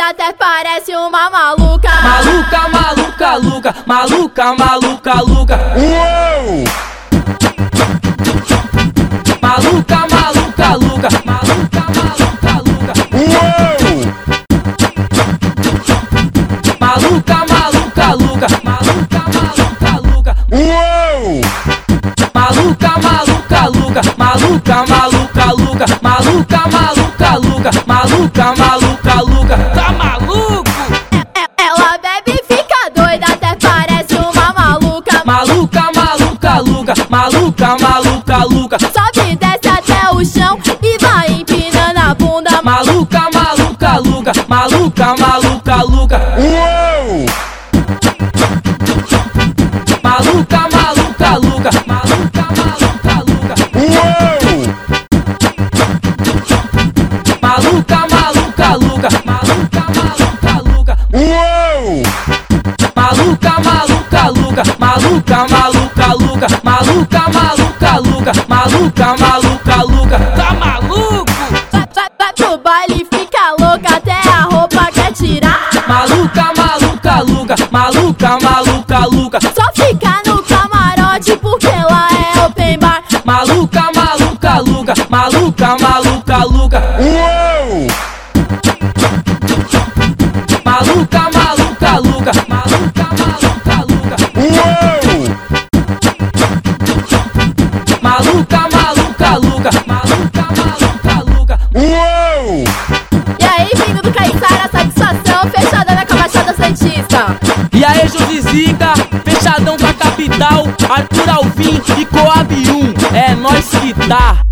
até parece uma maluca. Maluca, maluca, louca, maluca, maluca, louca. Uou! Maluca, maluca, louca, maluca, maluca, louca. Uou! Maluca, maluca, louca, maluca, maluca, louca. Uou! Maluca, maluca, louca, maluca, maluca, louca. Maluca, maluca, louca, maluca, maluca, louca. Tá maluco? Ela bebe e fica doida, até parece uma maluca. Maluca, maluca, louca, maluca, maluca, louca. Sobe e desce até o chão e vai empinando a bunda. Maluca, maluca, louca, maluca, maluca, louca. Uou! Maluca, maluca, louca, maluca, maluca, louca. Uou! Maluca, maluca, louca, maluca, maluca, louca. Uou! Maluca, maluca, louca, maluca, maluca, louca. Maluca, maluca, louca, maluca, maluca, louca. Tá maluco? Vai pro baile e fica louca, até a roupa quer tirar. Maluca, maluca, louca, maluca, maluca, louca. Só fica no camarote porque lá é open bar. Maluca, maluca, louca, maluca, maluca, louca. Uou! Maluca, maluca, louca, maluca, maluca, louca. Uou! Maluca, maluca, louca, maluca, maluca, louca. Uou! E aí, vindo do Caiçara, satisfação, fechadona com a Baixada Santista. E aí, Josizica, fechadão com a capital, Arthur Alvim e Coab 1. É nós que tá.